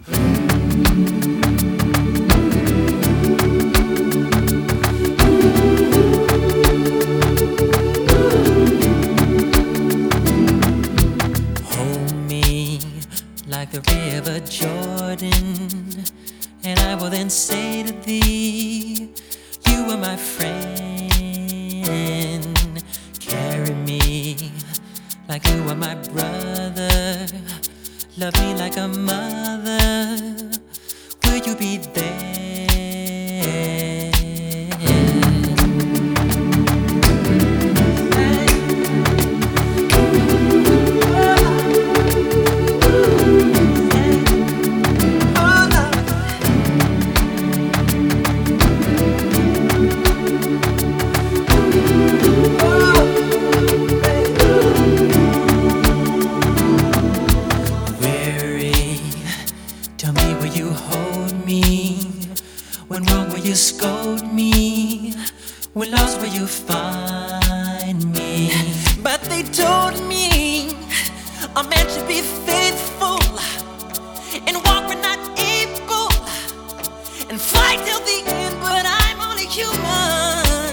Hold me like the river Jordan, and I will then say to thee, you are my friend. Carry me like you are my brother. Love me like a mother. Will you be there? Tell me, will you hold me? When wrong, will you scold me? When lost, will you find me? But they told me a man should be faithful and walk when not able and fight till the end, but I'm only human.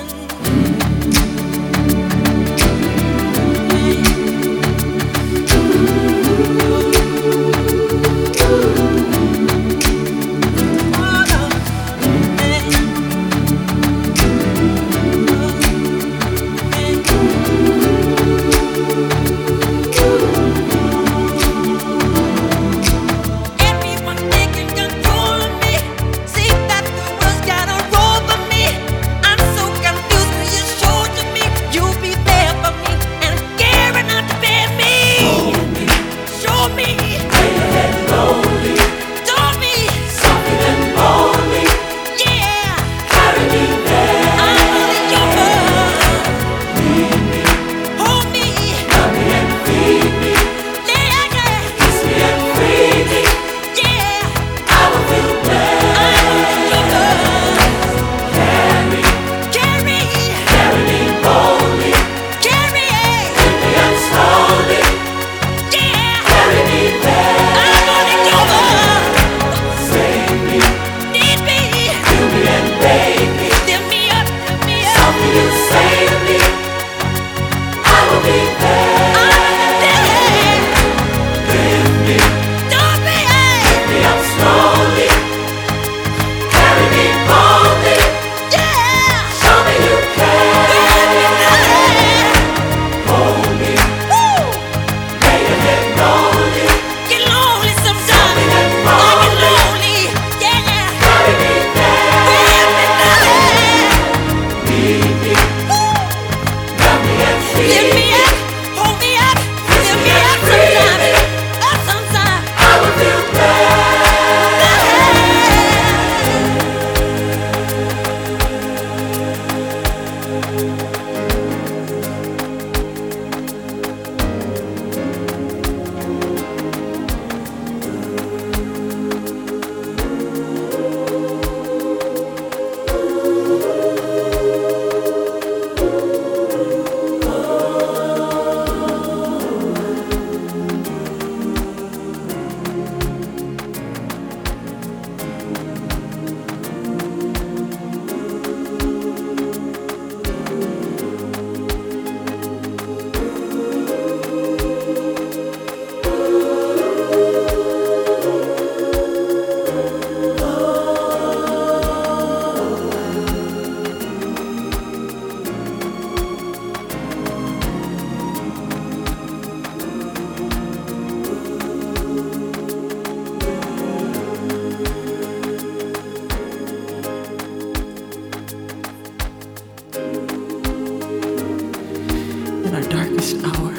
In our darkest hour,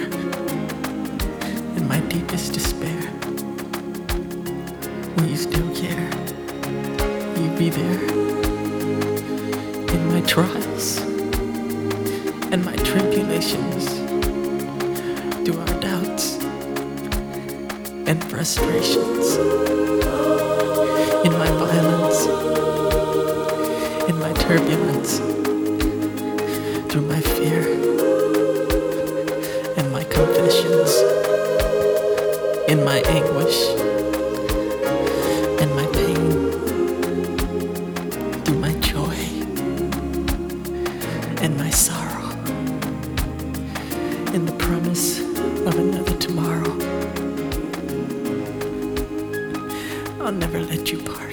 in my deepest despair, will you still care? Will you be there? In my trials and my tribulations, through our doubts and frustrations, in my violence, in my turbulence, through my fear and my confessions, in my anguish, in the promise of another tomorrow. I'll never let you part.